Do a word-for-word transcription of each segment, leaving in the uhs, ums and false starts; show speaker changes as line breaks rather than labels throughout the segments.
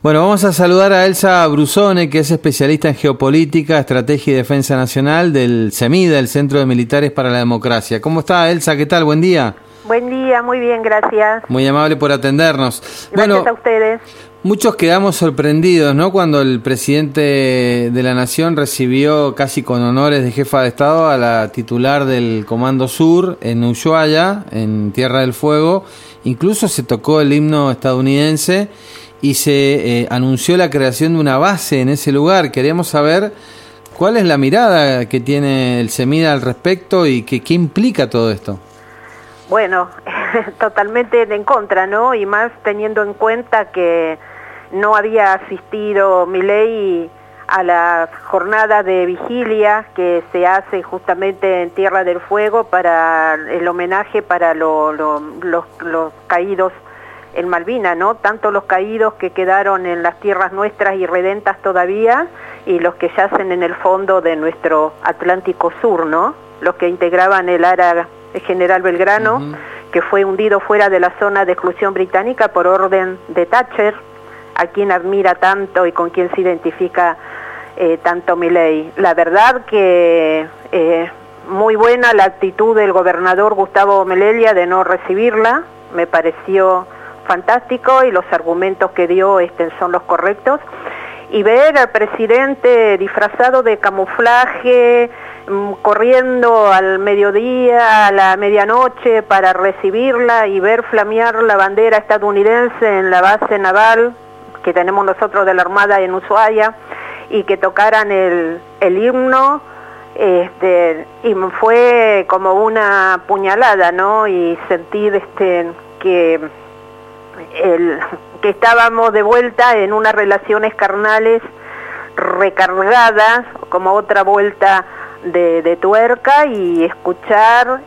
Bueno, vamos a saludar a Elsa Brusone, que es especialista en geopolítica, estrategia y defensa nacional del CEMIDA, el Centro de Militares para la Democracia. ¿Cómo está, Elsa? ¿Qué tal? Buen día.
Buen día, muy bien, gracias.
Muy amable por atendernos.
Gracias
bueno,
a ustedes.
Muchos quedamos sorprendidos, ¿no?, cuando el presidente de la Nación recibió casi con honores de jefa de Estado a la titular del Comando Sur en Ushuaia, en Tierra del Fuego. Incluso se tocó el himno estadounidense y se eh, anunció la creación de una base en ese lugar. Queríamos saber cuál es la mirada que tiene el CEMIDA al respecto y que, qué implica todo esto.
Bueno, totalmente en contra, ¿no? Y más teniendo en cuenta que no había asistido Milei a la jornada de vigilia que se hace justamente en Tierra del Fuego para el homenaje para lo, lo, los, los caídos en Malvinas, ¿no? Tanto los caídos que quedaron en las tierras nuestras y redentas todavía, y los que yacen en el fondo de nuestro Atlántico Sur, ¿no? Los que integraban el área General Belgrano, uh-huh. que fue hundido fuera de la zona de exclusión británica por orden de Thatcher, a quien admira tanto y con quien se identifica eh, tanto Milei. La verdad que eh, muy buena la actitud del gobernador Gustavo Melella de no recibirla, me pareció fantástico, y los argumentos que dio este, son los correctos. Y ver al presidente disfrazado de camuflaje, mmm, corriendo al mediodía, a la medianoche para recibirla, y ver flamear la bandera estadounidense en la base naval que tenemos nosotros de la Armada en Ushuaia, y que tocaran el, el himno, este, y fue como una puñalada, ¿no? Y sentir este, que El, que estábamos de vuelta en unas relaciones carnales recargadas, como otra vuelta de, de tuerca, y escuchar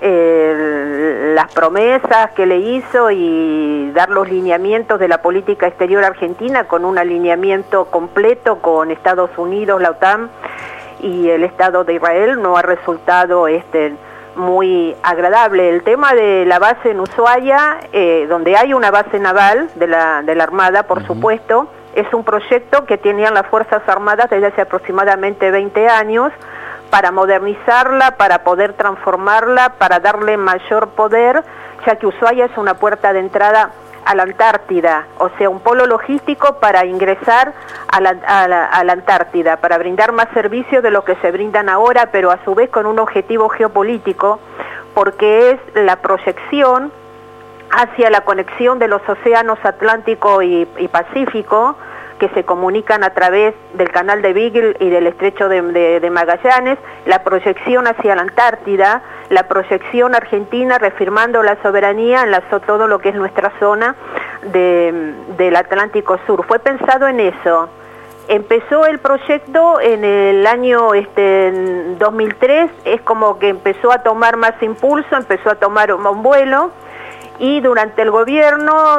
el, las promesas que le hizo y dar los lineamientos de la política exterior argentina, con un alineamiento completo con Estados Unidos, la OTAN y el Estado de Israel, no ha resultado este muy agradable. El tema de la base en Ushuaia, eh, donde hay una base naval de la, de la Armada, por uh-huh. supuesto, es un proyecto que tenían las Fuerzas Armadas desde hace aproximadamente veinte años, para modernizarla, para poder transformarla, para darle mayor poder, ya que Ushuaia es una puerta de entrada a la Antártida, o sea, un polo logístico para ingresar a la, a, la, a la Antártida, para brindar más servicios de lo que se brindan ahora, pero a su vez con un objetivo geopolítico, porque es la proyección hacia la conexión de los océanos Atlántico y, y Pacífico, que se comunican a través del canal de Beagle y del estrecho de, de, de Magallanes, la proyección hacia la Antártida, la proyección argentina reafirmando la soberanía en la, todo lo que es nuestra zona de, del Atlántico Sur. Fue pensado en eso. Empezó el proyecto en el año este, en dos mil tres, es como que empezó a tomar más impulso, empezó a tomar un, un vuelo, y durante el gobierno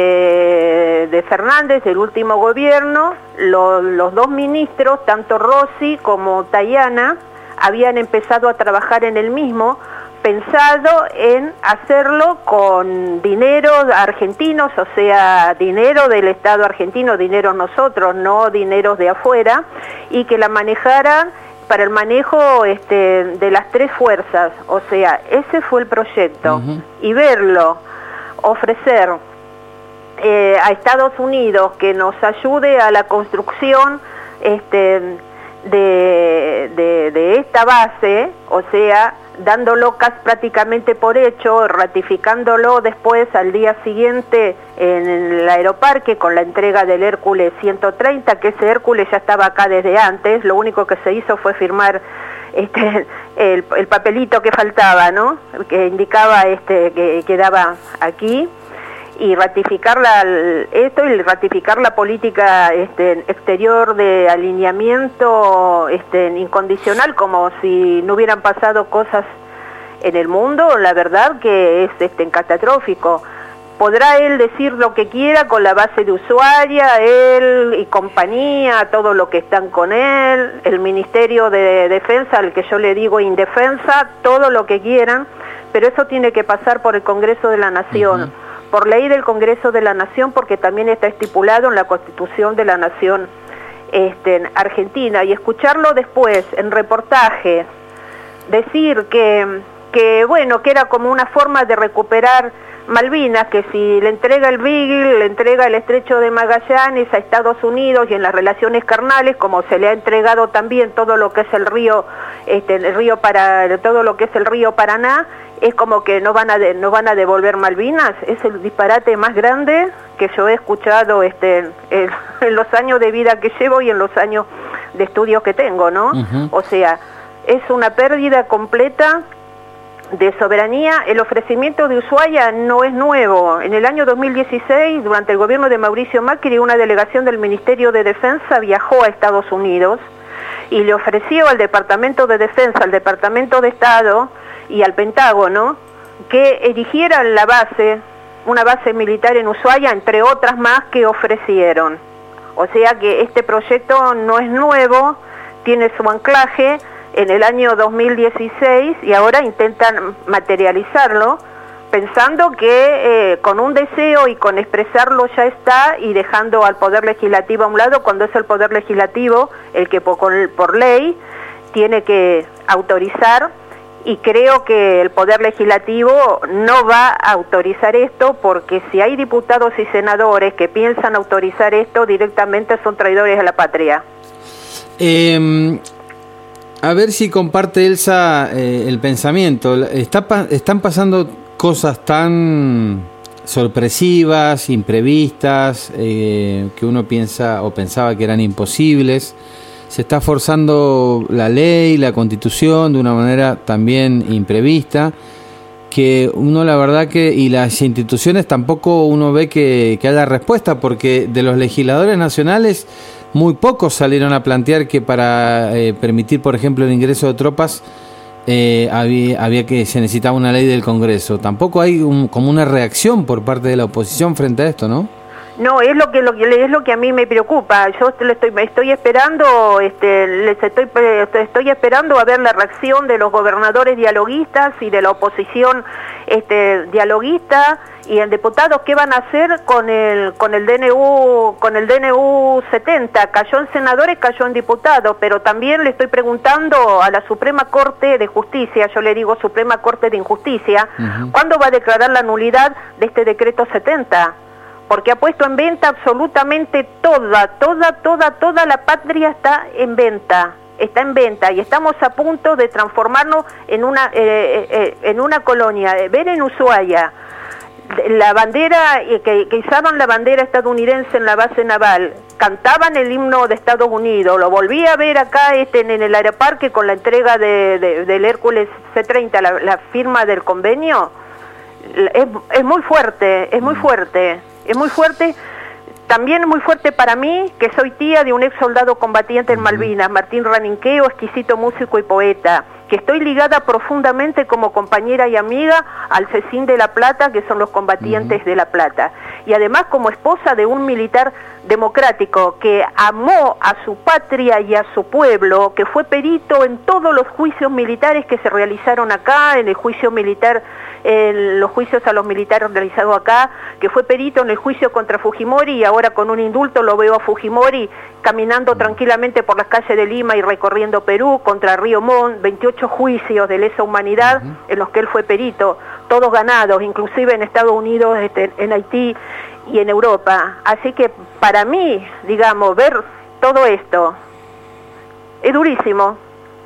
de, de Fernández, el último gobierno, lo, los dos ministros, tanto Rossi como Tayana, habían empezado a trabajar en el mismo, pensado en hacerlo con dinero argentinos, o sea, dinero del Estado argentino, dinero nosotros, no dineros de afuera, y que la manejaran para el manejo este, de las tres fuerzas. O sea, ese fue el proyecto. Uh-huh. Y verlo, ofrecer eh, a Estados Unidos que nos ayude a la construcción este, de, de, de esta base, o sea, dándolo casi prácticamente por hecho, ratificándolo después al día siguiente en el aeroparque con la entrega del Hércules ciento treinta, que ese Hércules ya estaba acá desde antes, lo único que se hizo fue firmar este, el, el papelito que faltaba, ¿no?, que indicaba este, que quedaba aquí, y ratificar la, esto y ratificar la política este, exterior de alineamiento este, incondicional, como si no hubieran pasado cosas en el mundo. La verdad que es este, catastrófico. Podrá él decir lo que quiera con la base de Ushuaia, él y compañía, todo lo que están con él, el Ministerio de Defensa, al que yo le digo indefensa, todo lo que quieran, pero eso tiene que pasar por el Congreso de la Nación. Uh-huh. por ley del Congreso de la Nación, porque también está estipulado en la Constitución de la Nación este, Argentina, y escucharlo después en reportajes, decir que, que, bueno, que era como una forma de recuperar Malvinas, que si le entrega el Beagle, le entrega el Estrecho de Magallanes a Estados Unidos y en las relaciones carnales, como se le ha entregado también todo lo que es el río, este, el río para, todo lo que es el río Paraná, es como que no van a de, no van a devolver Malvinas. Es el disparate más grande que yo he escuchado este, en, en los años de vida que llevo y en los años de estudios que tengo, ¿no? Uh-huh. O sea, es una pérdida completa de soberanía. El ofrecimiento de Ushuaia no es nuevo. En el año dos mil dieciséis, durante el gobierno de Mauricio Macri, una delegación del Ministerio de Defensa viajó a Estados Unidos y le ofreció al Departamento de Defensa, al Departamento de Estado y al Pentágono que erigieran la base, una base militar en Ushuaia, entre otras más que ofrecieron. O sea que este proyecto no es nuevo, tiene su anclaje en el año dos mil dieciséis y ahora intentan materializarlo pensando que eh, con un deseo y con expresarlo ya está, y dejando al Poder Legislativo a un lado, cuando es el Poder Legislativo el que por, por ley tiene que autorizar, y creo que el Poder Legislativo no va a autorizar esto, porque si hay diputados y senadores que piensan autorizar esto, directamente son traidores a la patria.
Eh... A ver si comparte Elsa eh, el pensamiento. Está, están pasando cosas tan sorpresivas, imprevistas, eh, que uno piensa o pensaba que eran imposibles. Se está forzando la ley, la Constitución de una manera también imprevista, que uno la verdad que, y las instituciones tampoco uno ve que, que haya respuesta, porque de los legisladores nacionales muy pocos salieron a plantear que para eh, permitir, por ejemplo, el ingreso de tropas eh, había, había que se necesitaba una ley del Congreso. Tampoco hay un, como una reacción por parte de la oposición frente a esto, ¿no?
No, es lo que, lo que es lo que a mí me preocupa. Yo le estoy me estoy esperando, este, les estoy estoy esperando a ver la reacción de los gobernadores dialoguistas y de la oposición este dialoguista y en diputados. ¿Qué van a hacer con el con el D N U con el D N U setenta? Cayó en senadores, cayó en diputados, pero también le estoy preguntando a la Suprema Corte de Justicia, yo le digo Suprema Corte de Injusticia, uh-huh. ¿cuándo va a declarar la nulidad de este decreto setenta? Porque ha puesto en venta absolutamente toda, toda, toda, toda la patria está en venta, está en venta, y estamos a punto de transformarnos en una eh, eh, en una colonia. Ver en Ushuaia la bandera, que, que izaban la bandera estadounidense en la base naval, cantaban el himno de Estados Unidos, lo volví a ver acá este, en el aeroparque con la entrega de, de, del Hércules C treinta, la, la firma del convenio. Es, es muy fuerte, es muy fuerte. Es muy fuerte, también es muy fuerte para mí, que soy tía de un ex soldado combatiente en Malvinas, Martín Raninqueo, exquisito músico y poeta, que estoy ligada profundamente como compañera y amiga al CECIN de La Plata, que son los combatientes uh-huh. de La Plata, y además como esposa de un militar democrático que amó a su patria y a su pueblo, que fue perito en todos los juicios militares que se realizaron acá, en el juicio militar, en los juicios a los militares realizados acá, que fue perito en el juicio contra Fujimori, y ahora con un indulto lo veo a Fujimori caminando tranquilamente por las calles de Lima y recorriendo Perú, contra Río Montt, veintiocho juicios de lesa humanidad uh-huh. en los que él fue perito, todos ganados, inclusive en Estados Unidos, este, en Haití y en Europa. Así que para mí, digamos, ver todo esto es durísimo.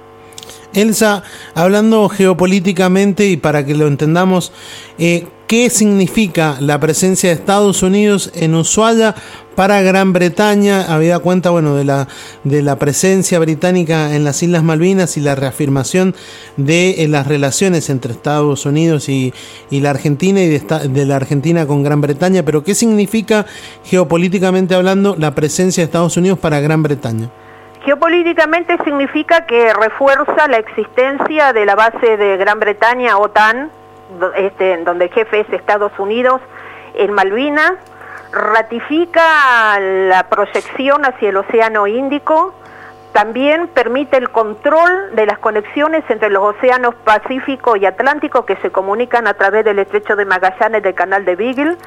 Elsa, hablando geopolíticamente y para que lo entendamos, eh, ¿qué significa la presencia de Estados Unidos en Ushuaia para Gran Bretaña, habida cuenta bueno de la de la presencia británica en las Islas Malvinas y la reafirmación de eh, las relaciones entre Estados Unidos y, y la Argentina y de, esta, de la Argentina con Gran Bretaña? Pero ¿qué significa geopolíticamente hablando la presencia de Estados Unidos para Gran Bretaña?
Geopolíticamente significa que refuerza la existencia de la base de Gran Bretaña, OTAN, este, donde el jefe es Estados Unidos, en Malvinas, ratifica la proyección hacia el Océano Índico, También permite el control de las conexiones entre los océanos Pacífico y Atlántico que se comunican a través del Estrecho de Magallanes del Canal de Beagle.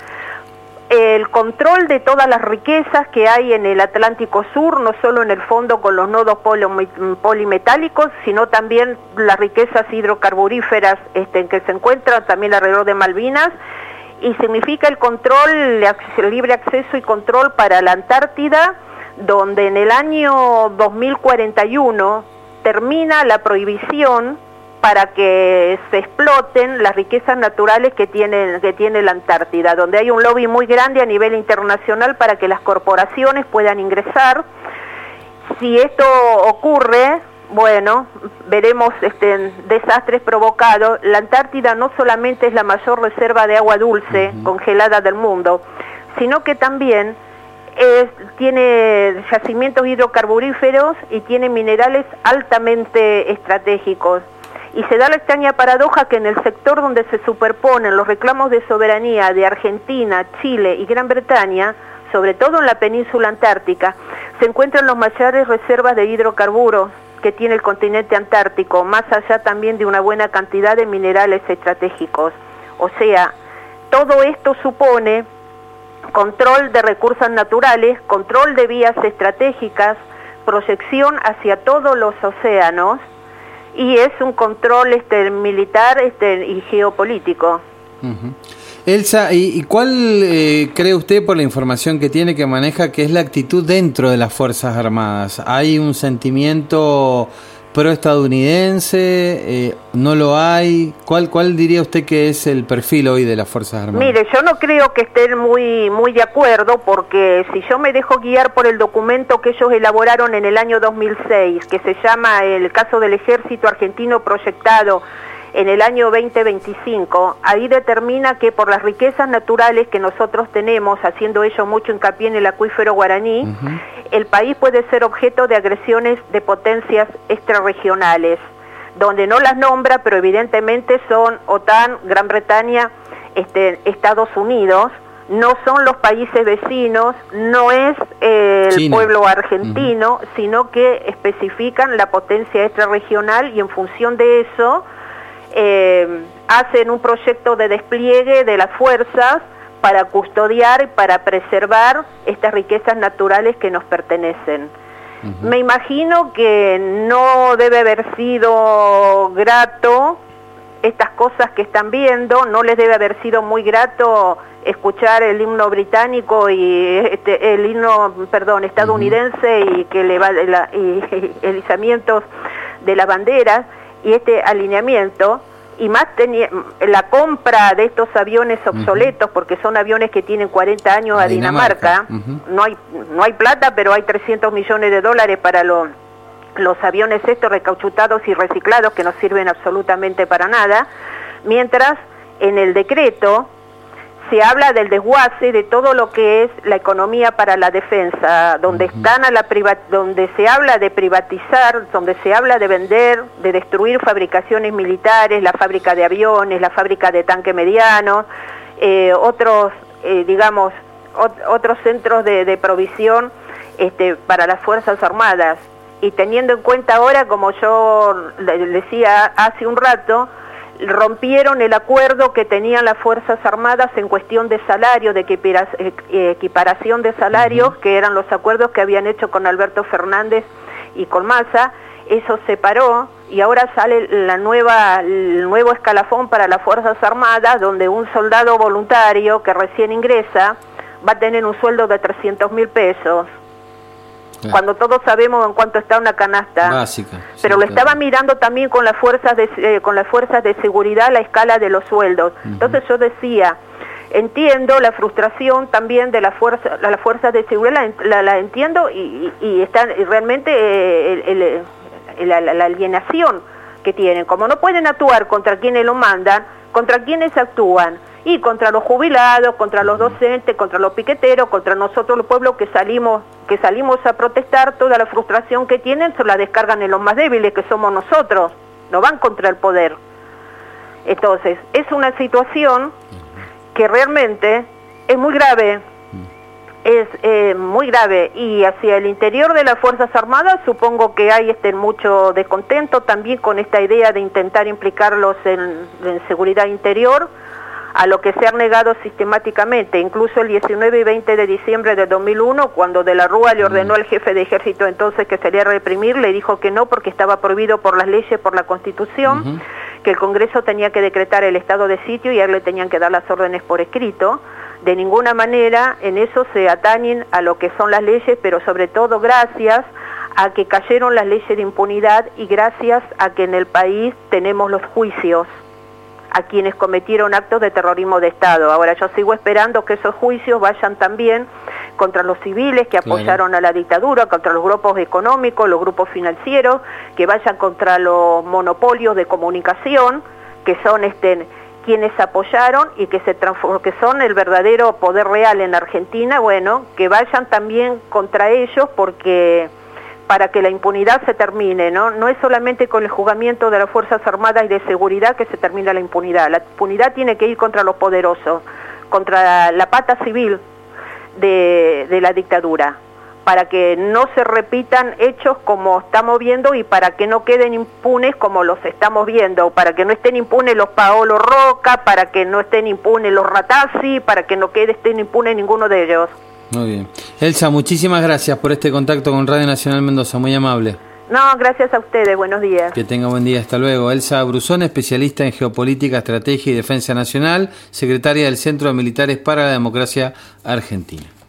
El control de todas las riquezas que hay en el Atlántico Sur, no solo en el fondo con los nodos polimetálicos, sino también las riquezas hidrocarburíferas este, que se encuentran también alrededor de Malvinas, y significa el control, el libre acceso y control para la Antártida, donde en el año dos mil cuarenta y uno termina la prohibición para que se exploten las riquezas naturales que tiene, que tiene la Antártida, donde hay un lobby muy grande a nivel internacional para que las corporaciones puedan ingresar. Si esto ocurre, bueno, veremos este, desastres provocados. La Antártida no solamente es la mayor reserva de agua dulce uh-huh. congelada del mundo, sino que también es, tiene yacimientos hidrocarburíferos y tiene minerales altamente estratégicos. Y se da la extraña paradoja que en el sector donde se superponen los reclamos de soberanía de Argentina, Chile y Gran Bretaña, sobre todo en la península antártica, se encuentran las mayores reservas de hidrocarburos que tiene el continente antártico, más allá también de una buena cantidad de minerales estratégicos. O sea, todo esto supone control de recursos naturales, control de vías estratégicas, proyección hacia todos los océanos, y es un control este, militar este, y geopolítico.
Uh-huh. Elsa, ¿y, y cuál eh, cree usted, por la información que tiene, que maneja, que es la actitud dentro de las Fuerzas Armadas? ¿Hay un sentimiento pro-estadounidense? Eh, ¿No lo hay? ¿Cuál, ¿Cuál diría usted que es el perfil hoy de las Fuerzas Armadas?
Mire, yo no creo que estén muy, muy de acuerdo, porque si yo me dejo guiar por el documento que ellos elaboraron en el año dos mil seis, que se llama el caso del Ejército Argentino proyectado en el año veinte veinticinco, ahí determina que por las riquezas naturales que nosotros tenemos, haciendo ello mucho hincapié en el acuífero guaraní, uh-huh. el país puede ser objeto de agresiones de potencias extrarregionales, donde no las nombra, pero evidentemente son OTAN, Gran Bretaña, este, Estados Unidos, no son los países vecinos, no es eh, el China. Pueblo argentino, uh-huh. sino que especifican la potencia extrarregional, y en función de eso Eh, hacen un proyecto de despliegue de las fuerzas para custodiar y para preservar estas riquezas naturales que nos pertenecen. Uh-huh. Me imagino que no debe haber sido grato estas cosas que están viendo, no les debe haber sido muy grato escuchar el himno británico y este, el himno, perdón, estadounidense uh-huh. y que le va la, y, y el izamiento de las banderas y este alineamiento, y más tenía, la compra de estos aviones obsoletos, uh-huh. porque son aviones que tienen cuarenta años a, a Dinamarca, Dinamarca. Uh-huh. no hay no hay plata, pero hay trescientos millones de dólares para lo, los aviones estos recauchutados y reciclados que no sirven absolutamente para nada, mientras en el decreto se habla del desguace de todo lo que es la economía para la defensa, donde uh-huh. están a la priva- donde se habla de privatizar, donde se habla de vender, de destruir fabricaciones militares, la fábrica de aviones, la fábrica de tanque mediano, eh, otros, eh, digamos, ot- otros centros de, de provisión este, para las Fuerzas Armadas. Y teniendo en cuenta ahora, como yo le decía hace un rato, rompieron el acuerdo que tenían las Fuerzas Armadas en cuestión de salario, de equiparación de salarios, uh-huh. que eran los acuerdos que habían hecho con Alberto Fernández y con Massa. Eso se paró y ahora sale la nueva, el nuevo escalafón para las Fuerzas Armadas, donde un soldado voluntario que recién ingresa va a tener un sueldo de trescientos mil pesos. Claro. Cuando todos sabemos en cuánto está una canasta
básica,
pero
sí,
lo estaba
claro.
mirando también con las fuerzas de eh, con las fuerzas de seguridad la escala de los sueldos. Uh-huh. Entonces yo decía, entiendo la frustración también de las fuerzas las fuerzas de seguridad, la, la, la entiendo y, y, y están y realmente eh, el, el, el, la, la alienación que tienen, como no pueden actuar contra quienes lo mandan, contra quienes actúan. Y contra los jubilados, contra los docentes, contra los piqueteros, contra nosotros los pueblos que salimos que salimos a protestar, toda la frustración que tienen se la descargan en los más débiles, que somos nosotros, no van contra el poder. Entonces, es una situación que realmente es muy grave, es eh, muy grave, y hacia el interior de las Fuerzas Armadas supongo que hay este, mucho descontento también con esta idea de intentar implicarlos en, en seguridad interior, a lo que se ha negado sistemáticamente. Incluso el diecinueve y veinte de diciembre de dos mil uno, cuando De la Rúa le ordenó al jefe de ejército entonces que saliera a reprimir, le dijo que no, porque estaba prohibido por las leyes, por la Constitución, uh-huh. que el Congreso tenía que decretar el estado de sitio y a él le tenían que dar las órdenes por escrito. De ninguna manera en eso se atañen a lo que son las leyes, pero sobre todo gracias a que cayeron las leyes de impunidad y gracias a que en el país tenemos los juicios a quienes cometieron actos de terrorismo de Estado. Ahora yo sigo esperando que esos juicios vayan también contra los civiles que apoyaron claro. a la dictadura, contra los grupos económicos, los grupos financieros, que vayan contra los monopolios de comunicación, que son este quienes apoyaron y que se transform- que son el verdadero poder real en Argentina. Bueno, que vayan también contra ellos, porque para que la impunidad se termine, ¿no? No es solamente con el juzgamiento de las Fuerzas Armadas y de Seguridad que se termina la impunidad. La impunidad tiene que ir contra los poderosos, contra la pata civil de, de la dictadura, para que no se repitan hechos como estamos viendo y para que no queden impunes como los estamos viendo, para que no estén impunes los Paolo Roca, para que no estén impunes los Ratazzi, para que no quede, estén impunes ninguno de ellos.
Muy bien. Elsa, muchísimas gracias por este contacto con Radio Nacional Mendoza, muy amable.
No, gracias a ustedes, buenos días.
Que tenga buen día, hasta luego. Elsa Brusón, especialista en geopolítica, estrategia y defensa nacional, secretaria del Centro de Militares para la Democracia Argentina.